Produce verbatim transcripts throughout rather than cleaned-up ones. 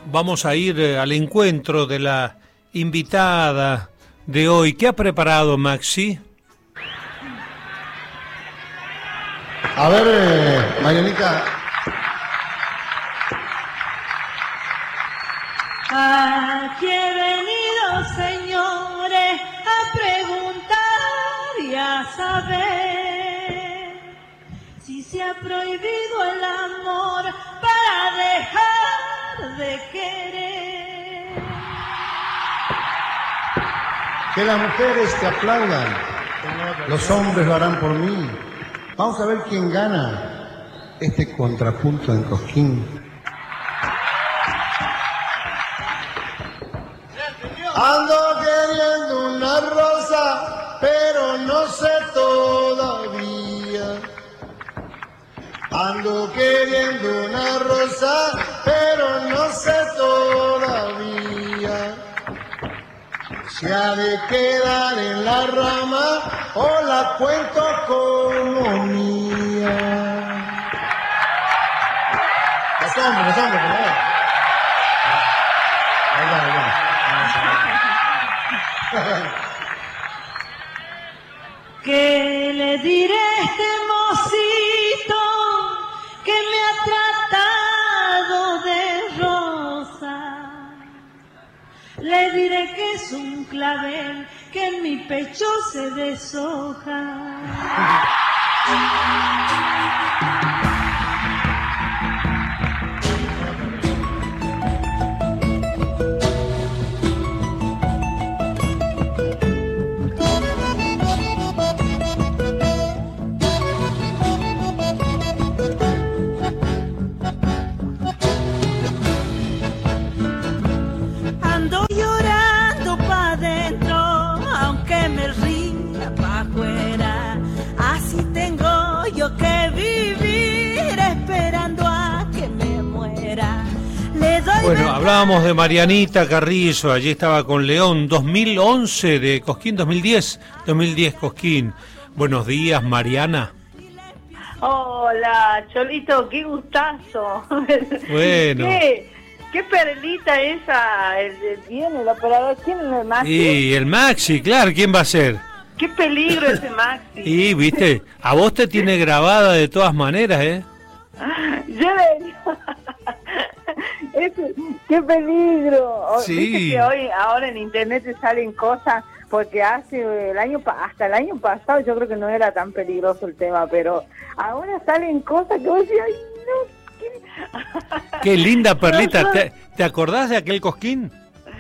vamos a ir eh, al encuentro de la invitada de hoy. ¿Qué ha preparado Maxi? A ver, eh, Marianita. Aquí he venido, señores, a preguntar y a saber si se ha prohibido el amor para dejar de querer. Que las mujeres te aplaudan, los hombres lo harán por mí. Vamos a ver quién gana este contrapunto en Cosquín. Ando queriendo una rosa, pero no sé todavía. Ando queriendo una rosa, pero no sé todavía. Si ha de quedar en la rama o la cuento como mía. Los hombres, los hombres, por favor. Ahí va, ahí va. ¿Qué le diré a este mocito que me ha tratado de rosa? Le diré que es un clavel que en mi pecho se deshoja. Bueno, hablábamos de Marianita Carrizo, allí estaba con León, dos mil once de Cosquín, dos mil diez, dos mil diez Cosquín. Buenos días, Mariana. Hola, Cholito, qué gustazo. Bueno. ¿Qué, qué perlita esa? El, el, ¿Quién el operador? ¿Quién es el Maxi? Y el Maxi, claro, ¿quién va a ser? Qué peligro ese Maxi. Y, viste, a vos te tiene grabada de todas maneras, ¿eh? Yo le... Ese, qué peligro. Sí. Viste que hoy, ahora en internet te salen cosas, porque hace el año, hasta el año pasado yo creo que no era tan peligroso el tema, pero ahora salen cosas que vos decís, ay, no, ¿qué? Qué linda perlita. ¿Te, ¿Te acordás de aquel Cosquín?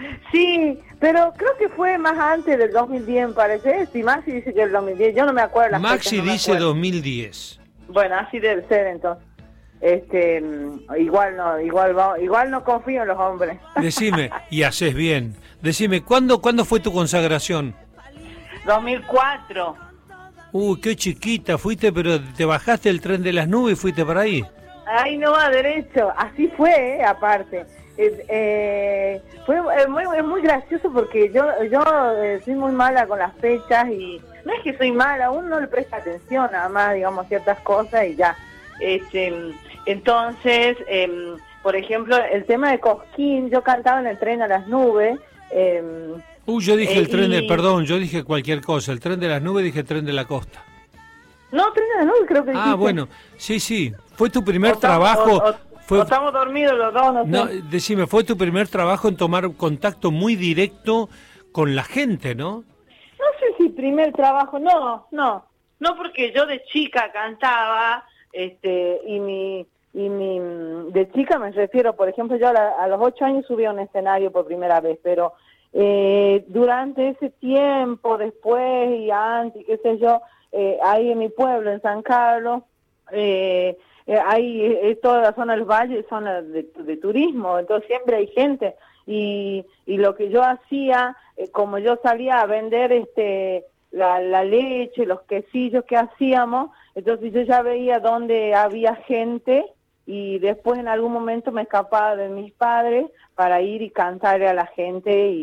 Sí, pero creo que fue más antes del dos mil diez, me parece. Si Maxi dice que el dos mil diez, yo no me acuerdo. Las Maxi fechas, no dice dos mil diez. Bueno, así debe ser entonces. Este, igual no, igual va, igual no confío en los hombres. Decime, y haces bien. Decime, ¿cuándo, ¿cuándo fue tu consagración? dos mil cuatro. Uy, qué chiquita fuiste, pero te bajaste el tren de las nubes y fuiste para ahí. Ay, no va derecho. Así fue, eh, aparte. Eh, eh, fue eh, muy, es muy gracioso porque yo yo eh, soy muy mala con las fechas y no es que soy mala, uno no le presta atención nada más, digamos, ciertas cosas y ya. Este, entonces, eh, por ejemplo, el tema de Cosquín, yo cantaba en el tren a las nubes. Eh, Uy, yo dije eh, el tren de, y... perdón, yo dije cualquier cosa, el tren de las nubes, dije tren de la costa. No, tren de las nubes creo que dijiste. Ah, bueno, sí, sí, fue tu primer o trabajo. O, o, fue... o estamos dormidos los dos, no sé. No, decime, fue tu primer trabajo en tomar contacto muy directo con la gente, ¿no? No sé si primer trabajo, no, no, no porque yo de chica cantaba. Este, y mi, y mi, de chica me refiero, por ejemplo, yo a, la, a los ocho años subí a un escenario por primera vez, pero eh, durante ese tiempo, después y antes, qué sé yo, eh, ahí en mi pueblo, en San Carlos, eh, eh, ahí es toda la zona del valle, zona de, de turismo, entonces siempre hay gente, y, y lo que yo hacía, eh, como yo salía a vender este la, la leche, los quesillos que hacíamos, entonces yo ya veía dónde había gente y después en algún momento me escapaba de mis padres para ir y cantarle a la gente y,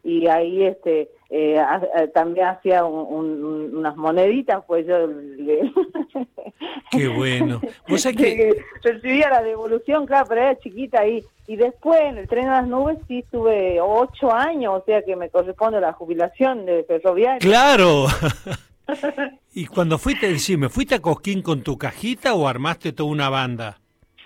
y ahí este eh, a, a, también hacía un, un, unas moneditas, pues yo le... Qué bueno. ¿Vos sabés que... recibía la devolución, claro, pero era chiquita ahí. Y después en el tren a las nubes sí estuve ocho años, o sea que me corresponde la jubilación de ferroviario. ¡Claro! Y cuando fuiste, sí, ¿me fuiste a Cosquín con tu cajita o armaste toda una banda?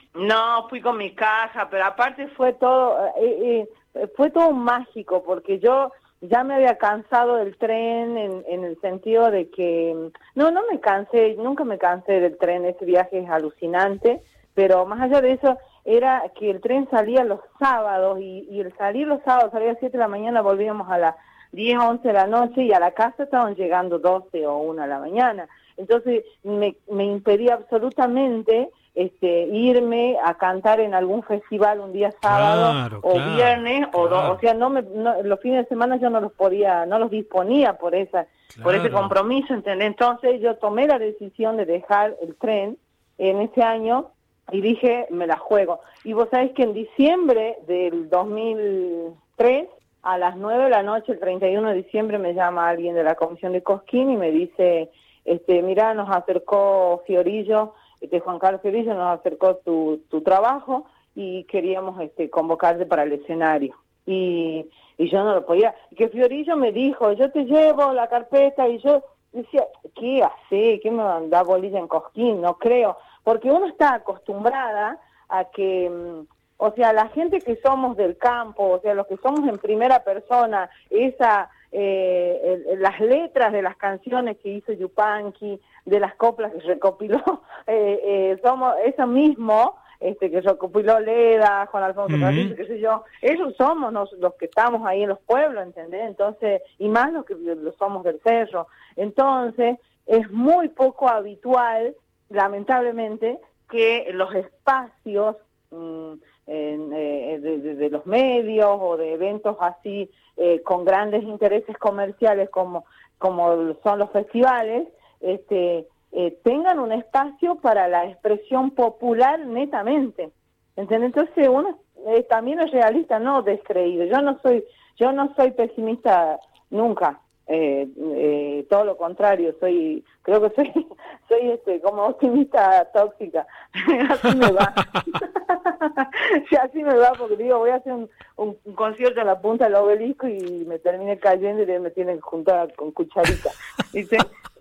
No, fui con mi caja, pero aparte fue todo, eh, eh, fue todo mágico, porque yo ya me había cansado del tren en, en el sentido de que, no, no me cansé, nunca me cansé del tren, ese viaje es alucinante, pero más allá de eso, era que el tren salía los sábados, y, y el salir los sábados, salía a las siete de la mañana, volvíamos a las diez, once de la noche, y a la casa estaban llegando doce o una de la mañana. Entonces me, me impedía absolutamente este, irme a cantar en algún festival un día sábado, claro, o claro, viernes, claro. o do, o sea, no me, no, los fines de semana yo no los podía, no los disponía por esa, claro. por ese compromiso, ¿entendés? Entonces yo tomé la decisión de dejar el tren en ese año y dije, me la juego. Y vos sabés que en diciembre del dos mil tres, a las nueve de la noche, el treinta y uno de diciembre, me llama alguien de la Comisión de Cosquín y me dice, este, mira, nos acercó Fiorillo, este, Juan Carlos Fiorillo nos acercó tu, tu trabajo y queríamos este, convocarte para el escenario. Y, y yo no lo podía. Que Fiorillo me dijo, yo te llevo la carpeta, y yo decía, ¿qué hace? ¿Qué me da bolilla en Cosquín? No creo. Porque uno está acostumbrada a que... O sea, la gente que somos del campo, o sea, los que somos en primera persona, esa, eh, el, las letras de las canciones que hizo Yupanqui, de las coplas que recopiló, eh, eh, somos eso mismo, este, que recopiló Leda, Juan Alfonso Uh-huh. Carrillo, qué sé yo, esos somos los, los que estamos ahí en los pueblos, ¿entendés? Entonces, y más los que los somos del cerro. Entonces, es muy poco habitual, lamentablemente, que los espacios mmm, En, eh, de, de, de los medios o de eventos así eh, con grandes intereses comerciales como como son los festivales, este eh, tengan un espacio para la expresión popular netamente, ¿entendés? Entonces uno eh, también es realista, no descreído. Yo no soy yo no soy pesimista nunca. Eh, eh, todo lo contrario, soy, creo que soy, soy este, como optimista tóxica, así me va, sí, así me va, porque digo, voy a hacer un, un, un concierto en la punta del obelisco y me termine cayendo y me tienen que juntar con cucharita, ¿viste?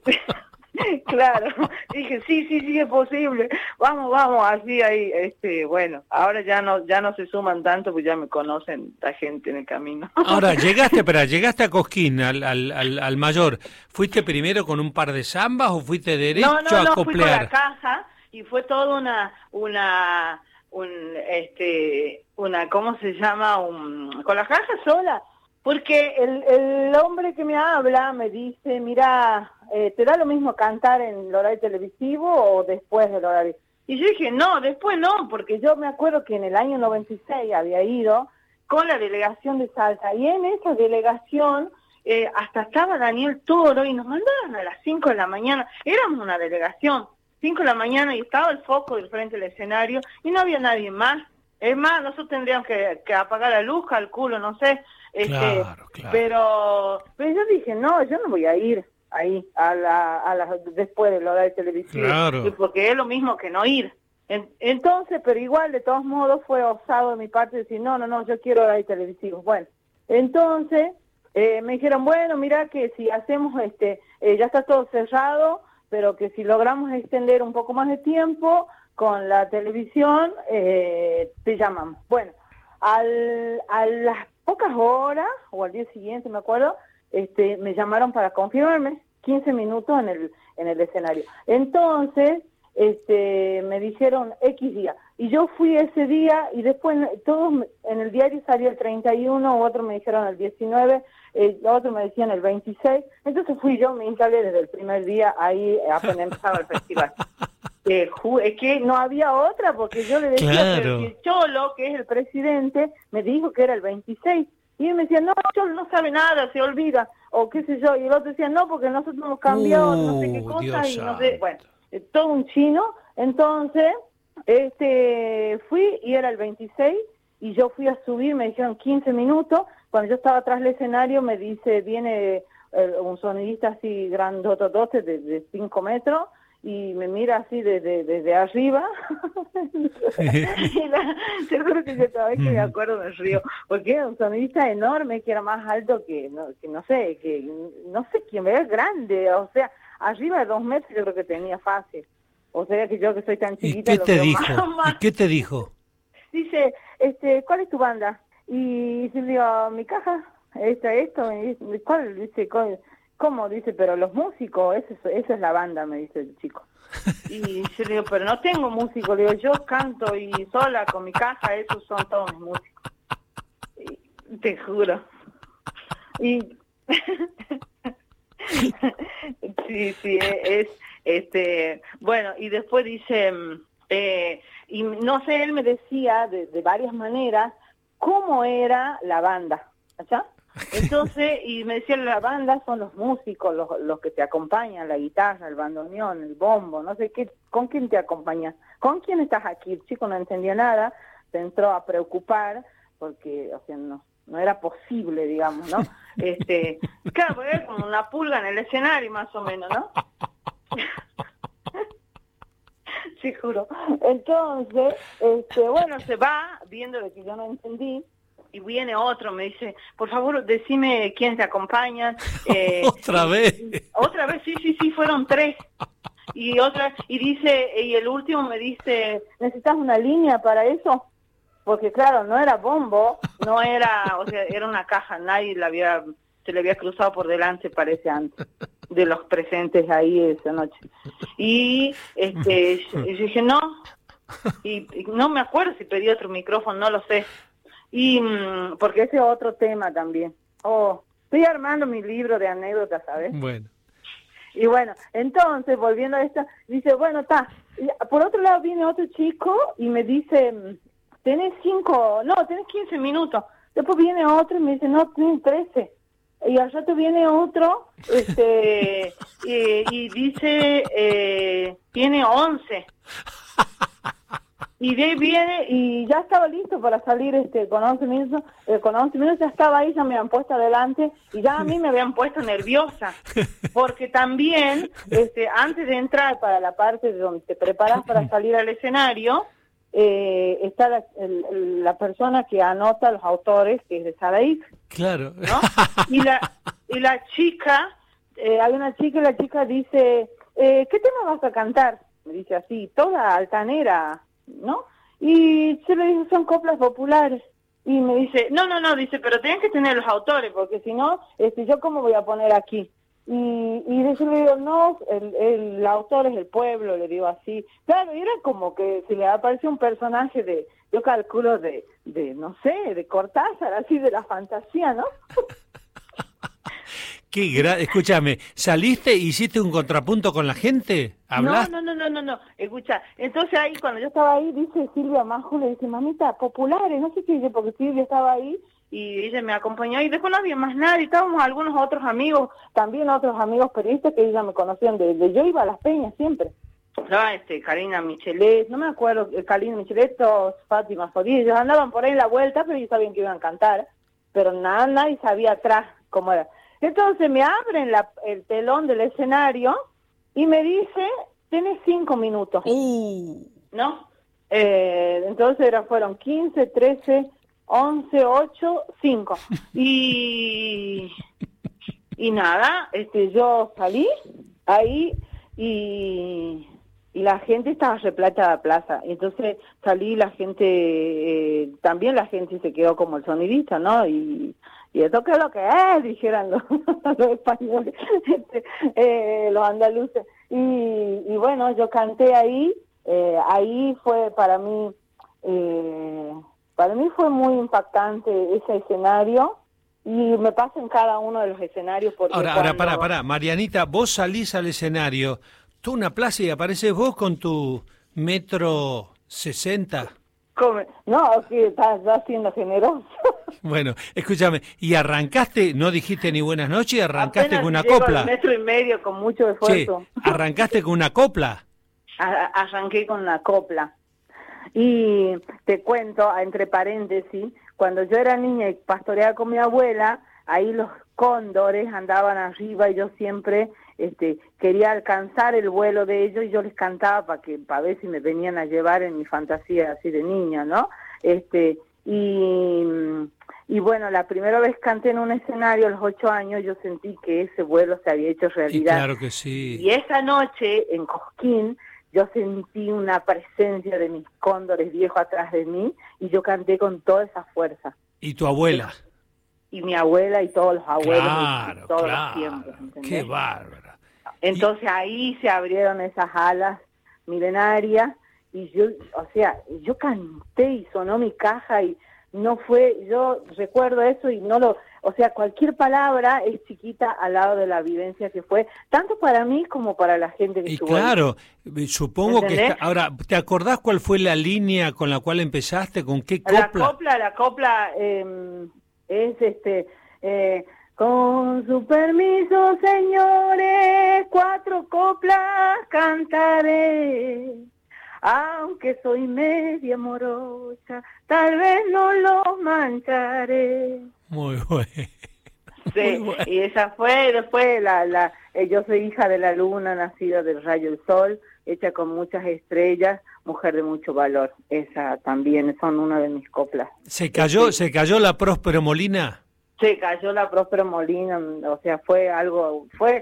Claro, dije, sí, sí, sí, es posible, vamos, vamos, así ahí, este, bueno, ahora ya no ya no se suman tanto, pues ya me conocen la gente en el camino. Ahora, llegaste, pero llegaste a Cosquín, al, al, al, al mayor, ¿fuiste primero con un par de zambas o fuiste derecho no, no, a no, coplear? Fui con la caja y fue toda una, una, un, este, una, ¿cómo se llama? Un, con la caja sola. Porque el, el hombre que me habla me dice, mira, eh, ¿te da lo mismo cantar en el horario televisivo o después del horario? Y yo dije, no, después no, porque yo me acuerdo que en el año noventa y seis había ido con la delegación de Salta, y en esa delegación eh, hasta estaba Daniel Toro, y nos mandaron a las cinco de la mañana, éramos una delegación, cinco de la mañana, y estaba el foco del frente del escenario, y no había nadie más. Es más, nosotros tendríamos que, que apagar la luz, calculo, no sé. Este, claro, claro. Pero, pero yo dije, no, yo no voy a ir ahí a la, a la, después del horario televisivo. Claro. Porque es lo mismo que no ir. En, entonces, pero igual, de todos modos, fue osado de mi parte decir, no, no, no, yo quiero horario televisivo. Bueno, entonces eh, me dijeron, bueno, mira que si hacemos, este eh, ya está todo cerrado, pero que si logramos extender un poco más de tiempo con la televisión, eh, te llamamos. Bueno, al, a las pocas horas, o al día siguiente, me acuerdo, este, me llamaron para confirmarme, quince minutos en el, en el escenario. Entonces, este, me dijeron X día, y yo fui ese día, y después todos en el diario salió el treinta y uno, otros me dijeron el diecinueve, eh, otros me decían el veintiséis, entonces fui yo, me instalé desde el primer día, ahí apenas empezaba el festival. Eh, es que no había otra, porque yo le decía, claro. Pero el Cholo, que es el presidente, me dijo que era el veintiséis, y él me decía, no, Cholo no sabe nada, se olvida, o qué sé yo, y el otro decía, no, porque nosotros hemos cambiado, uh, no sé qué cosa, Dios y no sé, bueno, eh, todo un chino. Entonces, este, fui y era el veintiséis, y yo fui a subir, me dijeron quince minutos, cuando yo estaba atrás del escenario me dice, viene eh, un sonidista así grandototote de, de cinco metros, y me mira así desde, desde arriba, y la, seguro que yo cada vez que me acuerdo me río, porque era un sonidista enorme, que era más alto que, no, que no sé, que no sé quién, era grande, o sea, arriba de dos metros yo creo que tenía fácil, o sea que yo que soy tan chiquita... ¿Y qué te dijo? Más, más. ¿Y qué te dijo? Dice, este, ¿cuál es tu banda? Y yo le digo, mi caja, esta, esto, y dice, ¿cuál? Dice, ¿cuál? ¿Cómo? Dice, pero los músicos, eso, eso es la banda, me dice el chico. Y yo le digo, pero no tengo músicos. Le digo, yo canto y sola con mi caja, esos son todos mis músicos. Y, te juro. Y sí, sí, es, este, bueno, y después dice, eh, y no sé, él me decía de, de varias maneras cómo era la banda, ¿ya? Entonces, y me decía, la banda son los músicos, los, los que te acompañan, la guitarra, el bandoneón, el bombo, no sé qué, ¿con quién te acompañas? ¿Con quién estás aquí? El chico no entendía nada, se entró a preocupar, porque, o sea, no, no era posible, digamos, ¿no? Este, claro, era como una pulga en el escenario, más o menos, ¿no? Sí, juro. Entonces, este, bueno, se va, viendo lo que yo no entendí, y viene otro, me dice, por favor, decime quién te acompaña. Eh, ¿Otra vez? Otra vez, sí, sí, sí, fueron tres. Y otra, y dice, y el último me dice, ¿necesitas una línea para eso? Porque claro, no era bombo, no era, o sea, era una caja, nadie la había, se le había cruzado por delante, parece, antes de los presentes ahí esa noche. Y este, yo dije, no, y, y no me acuerdo si pedí otro micrófono, no lo sé. Y mmm, porque ese es otro tema también. Oh, estoy armando mi libro de anécdotas, ¿sabes? Bueno. Y bueno, entonces, volviendo a esto, dice, bueno, está. Por otro lado viene otro chico y me dice, tenés cinco, no, tenés quince minutos. Después viene otro y me dice, no, tenés trece. Y al rato viene otro, este, y, y dice, eh, tiene once. Y de ahí viene, y ya estaba listo para salir este con once minutos, eh, con once minutos ya estaba ahí, ya me habían puesto adelante, y ya a mí me habían puesto nerviosa, porque también, este antes de entrar para la parte donde te preparas para salir al escenario, eh, está la, el, la persona que anota los autores, que es de Sadaik. Claro. ¿No? Y la, y la chica, eh, hay una chica, y la chica dice, eh, ¿qué tema vas a cantar? Me dice así, toda altanera, ¿no? Y yo le dije, son coplas populares. Y me dice, no, no, no, dice, pero tienen que tener los autores, porque si no, este, ¿yo cómo voy a poner aquí? Y, y yo le digo, no, el, el autor es el pueblo, le digo así. Claro, y era como que se le apareció un personaje de, yo calculo, de, de no sé, de Cortázar, así de la fantasía, ¿no? Qué gra... Escúchame, ¿saliste e hiciste un contrapunto con la gente? ¿Hablaste? No, no, no, no, no, no, escucha, entonces ahí, cuando yo estaba ahí, dice Silvia Majo, le dice, mamita, populares, no sé qué dice, porque Silvia estaba ahí, y ella me acompañó, y después no había más nadie, estábamos algunos otros amigos, también otros amigos periodistas que ella me conocían, de, de yo iba a Las Peñas siempre. No, este, Karina Michelet, no me acuerdo, Karina Michelet, Fátima Fodí, ellos andaban por ahí en la vuelta, pero ellos sabían que iban a cantar, pero nada, nadie sabía atrás cómo era. Entonces me abren la, el telón del escenario y me dice, tenés cinco minutos, uh. ¿no? Eh, entonces era, fueron quince, trece, once, ocho, cinco. Y, y nada, este, yo salí ahí y, y la gente estaba repleta de la plaza. Entonces salí, la gente, eh, también la gente se quedó como el sonidista, ¿no? Y... Y eso que es lo que es, dijeran los, los españoles, este, eh, los andaluces. Y, y bueno, yo canté ahí, eh, ahí fue para mí, eh, para mí fue muy impactante ese escenario, y me pasa en cada uno de los escenarios. Porque ahora, cuando... ahora, pará, pará, Marianita, vos salís al escenario, tú una plaza y apareces vos con tu metro sesenta. No, que estás, estás siendo generoso. Bueno, escúchame, ¿y arrancaste, no dijiste ni buenas noches, y arrancaste Apenas con una llego copla? al metro y medio con mucho esfuerzo. Sí, ¿arrancaste con una copla? A, arranqué con una copla. Y te cuento, entre paréntesis, cuando yo era niña y pastoreaba con mi abuela, ahí los cóndores andaban arriba y yo siempre este, quería alcanzar el vuelo de ellos y yo les cantaba para que para ver si me venían a llevar en mi fantasía así de niña, ¿no? Este, y, y bueno, la primera vez canté en un escenario a los ocho años, yo sentí que ese vuelo se había hecho realidad. Y claro que sí. Y esa noche en Cosquín, yo sentí una presencia de mis cóndores viejos atrás de mí y yo canté con toda esa fuerza. ¿Y tu abuela? Y mi abuela y todos los abuelos claro, de todos claro. los tiempos. ¿Entendés? ¡Qué bárbara! Entonces y... ahí se abrieron esas alas milenarias y yo, o sea, yo canté y sonó mi caja y no fue, yo recuerdo eso y no lo, o sea, cualquier palabra es chiquita al lado de la vivencia que fue, tanto para mí como para la gente que y estuvo claro, ahí. Supongo ¿entendés? Que está, ahora, ¿te acordás cuál fue la línea con la cual empezaste? ¿Con qué copla? La copla, la copla eh, es este, eh, con su permiso, señores, cuatro coplas cantaré. Aunque soy media morocha, tal vez no lo mancharé. Muy bueno. Sí, muy bueno. Y esa fue, después la, la, eh, yo soy hija de la luna, nacida del rayo del sol, hecha con muchas estrellas, mujer de mucho valor. Esa también son una de mis coplas. ¿Se cayó, este, se cayó la Próspero Molina? Se cayó la Próspero Molina, o sea, fue algo, fue,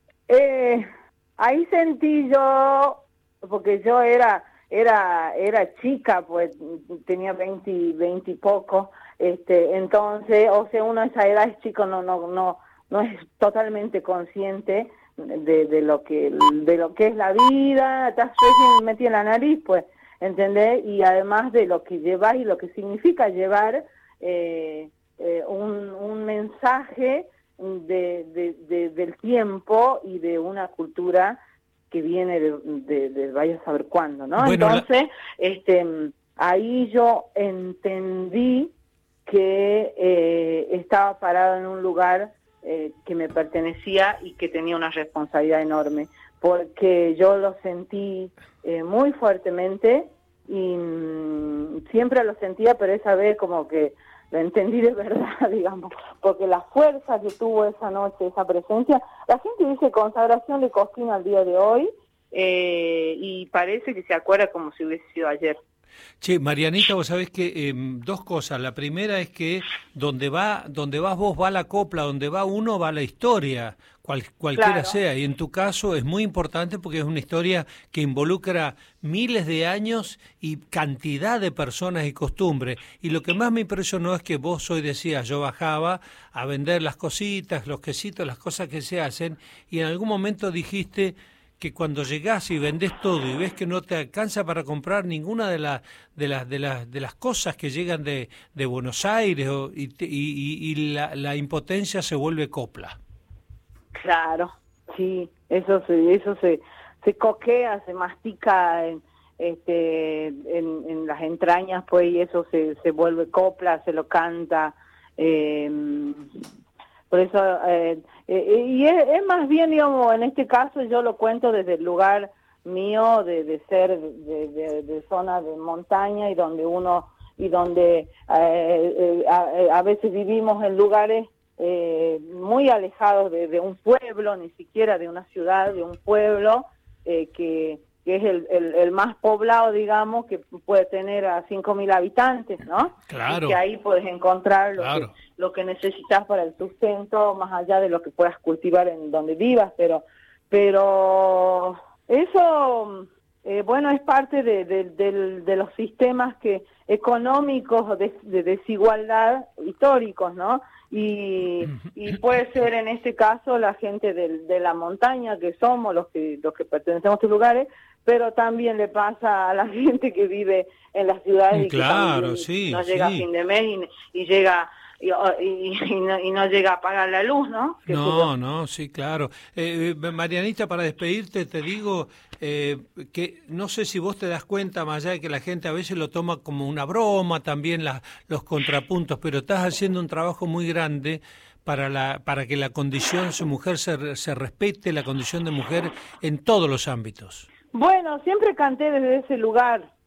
eh, ahí sentí yo, porque yo era era era chica, pues tenía veinte, veinte y poco, este, entonces, o sea, uno a esa edad es chico, no no no no es totalmente consciente de, de lo que de lo que es la vida, estás recién metida en la nariz, pues, ¿entendés? Y además de lo que llevas y lo que significa llevar eh, eh, un, un mensaje de, de, de, del tiempo y de una cultura que viene de, de, de vaya a saber cuándo, ¿no? Bueno, entonces, la... este, ahí yo entendí que eh, estaba parado en un lugar eh, que me pertenecía y que tenía una responsabilidad enorme, porque yo lo sentí eh, muy fuertemente y mmm, siempre lo sentía, pero esa vez como que lo entendí de verdad, digamos, porque la fuerza que tuvo esa noche, esa presencia, la gente dice consagración de Cosquín al día de hoy, eh, y parece que se acuerda como si hubiese sido ayer. Che, Marianita, vos sabés que eh, dos cosas. La primera es que donde va, donde vas vos va la copla, donde va uno va la historia, cual, cualquiera claro. sea. Y en tu caso es muy importante porque es una historia que involucra miles de años y cantidad de personas y costumbres. Y lo que más me impresionó es que vos hoy decías, yo bajaba a vender las cositas, los quesitos, las cosas que se hacen, y en algún momento dijiste que cuando llegás y vendés todo y ves que no te alcanza para comprar ninguna de las de las de las de las cosas que llegan de, de Buenos Aires o, y, y, y la, la impotencia se vuelve copla. Claro, sí, eso se eso se se coquea, se mastica en este en, en las entrañas, pues, y eso se se vuelve copla, se lo canta. Eh, Por eso, eh, eh, y es, es más bien, digamos, en este caso yo lo cuento desde el lugar mío de, de ser de, de, de zona de montaña y donde uno, y donde eh, eh, a, a veces vivimos en lugares eh, muy alejados de, de un pueblo, ni siquiera de una ciudad, de un pueblo eh, que, que es el, el, el más poblado, digamos, que puede tener a cinco mil habitantes, ¿no? Claro. Y que ahí puedes encontrar lo, claro. que, lo que necesitas para el sustento, más allá de lo que puedas cultivar en donde vivas, pero pero eso, eh, bueno, es parte de, de, de, de los sistemas que económicos de, de desigualdad históricos, ¿no? Y, y puede ser en este caso la gente de, de la montaña, que somos los que los que pertenecemos a estos lugares, pero también le pasa a la gente que vive en las ciudades y claro, que sí, no llega sí. a fin de mes y, y llega y, y, y, no, y no llega a pagar la luz, ¿no? Que no, no, sí, claro. Eh, Marianita, para despedirte te digo eh, que no sé si vos te das cuenta, más allá de que la gente a veces lo toma como una broma, también la, los contrapuntos, pero estás haciendo un trabajo muy grande para la para que la condición de mujer se, se respete, la condición de mujer en todos los ámbitos. Bueno, siempre canté desde ese lugar,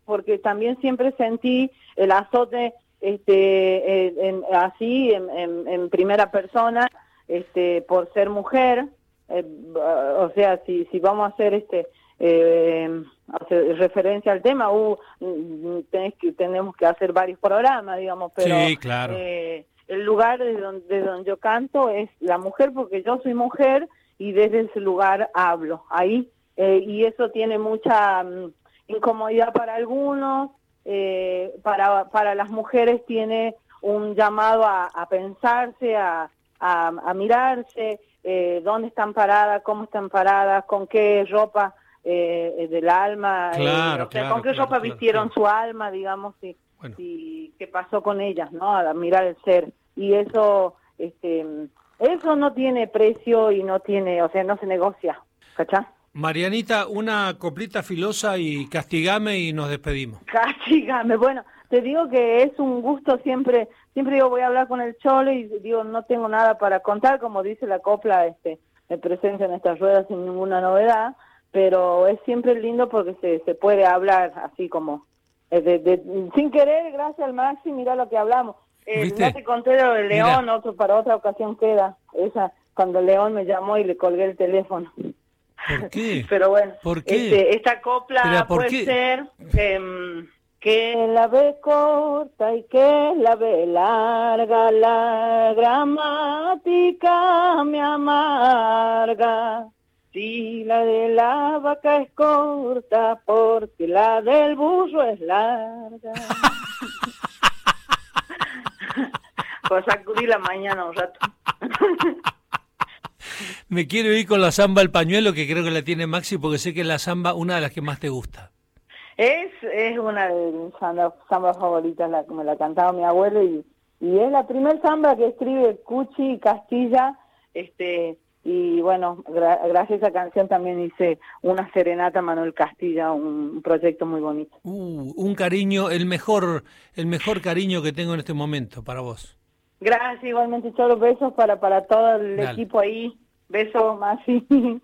porque también siempre sentí el azote este, en, en, así, en, en, en primera persona, este, por ser mujer. Eh, o sea, si, si vamos a hacer este eh, hacer referencia al tema, uh, tenés que, tenemos que hacer varios programas, digamos, pero sí, claro. eh, el lugar de donde, de donde yo canto es la mujer, porque yo soy mujer y desde ese lugar hablo ahí, eh, y eso tiene mucha um, incomodidad para algunos, eh, para, para las mujeres tiene un llamado a, a pensarse, a, a, a mirarse, eh, dónde están paradas, cómo están paradas, con qué ropa eh, del alma, claro, eh, o sea, claro, con qué claro, ropa claro, vistieron claro. su alma, digamos, y, bueno. y qué pasó con ellas, ¿no? A mirar el ser. Y eso, este, eso no tiene precio y no tiene, o sea, no se negocia, ¿cachá? Marianita, una coplita filosa y castigame y nos despedimos. Castigame, bueno, te digo que es un gusto siempre, siempre digo voy a hablar con el Cholo y digo no tengo nada para contar, como dice la copla, este, me presento en estas ruedas sin ninguna novedad, pero es siempre lindo porque se, se puede hablar así como, eh, de, de, sin querer, gracias al Maxi, mira lo que hablamos. Eh, no te conté lo de León, mira. Otro para otra ocasión queda, esa cuando León me llamó y le colgué el teléfono. ¿Por qué? Pero bueno, ¿Por qué? Este, esta copla puede qué? ser eh, que la ve corta y que la ve larga, la gramática me amarga. Si la de la vaca es corta, porque la del burro es larga. Pues sacudí la mañana un rato. Me quiero ir con la samba El Pañuelo, que creo que la tiene Maxi, porque sé que es la samba una de las que más te gusta. Es es una de mis sambas, sambas favoritas, la que me la cantaba mi abuelo, y, y es la primer samba que escribe Cuchi Castilla, este y bueno, gra- gracias a esa canción también hice una serenata a Manuel Castilla, un, un proyecto muy bonito. Uh, un cariño, el mejor, el mejor cariño que tengo en este momento para vos. Gracias, igualmente, Cholo, besos para, para todo el Dale. equipo ahí. Besos, Maxi.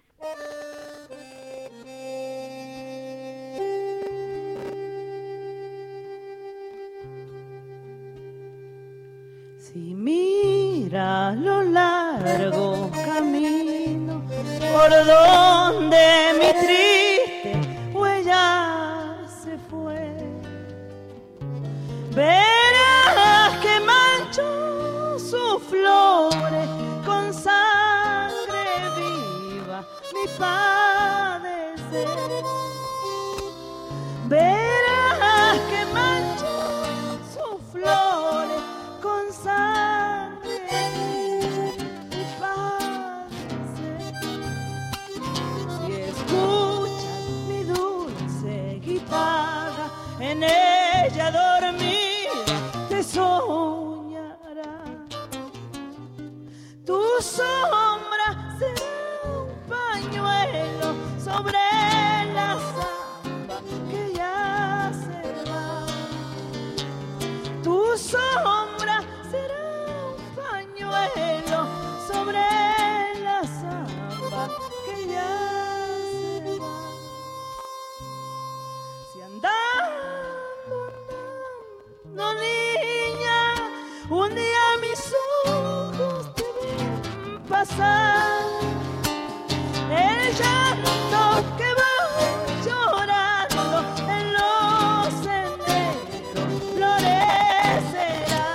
Si mira lo largo camino por donde mi triste huella se fue, verás que manchó sus flores con sangre viva mi padecer. Verás que manchó sus flores con sangre mi padecer. Si escuchas mi dulce guitarra, en ella dormida te soñará. Tu sombra será un pañuelo sobre la samba que ya se va. Tu sombra será un pañuelo sobre la samba que ya se va. Si andando, andando, niña, un día mis ojos te ven pasar, el llanto que va llorando en los senderos florecerá.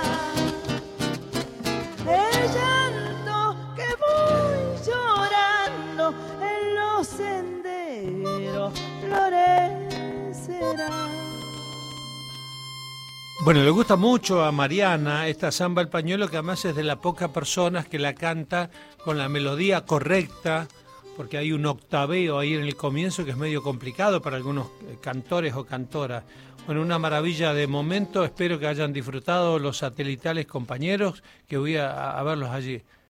El llanto que voy llorando en los senderos florecerá. Bueno, le gusta mucho a Mariana esta samba El Pañuelo, que además es de las pocas personas que la canta con la melodía correcta, porque hay un octaveo ahí en el comienzo que es medio complicado para algunos cantores o cantoras. Bueno, una maravilla de momento, espero que hayan disfrutado los satelitales compañeros, que voy a, a verlos allí.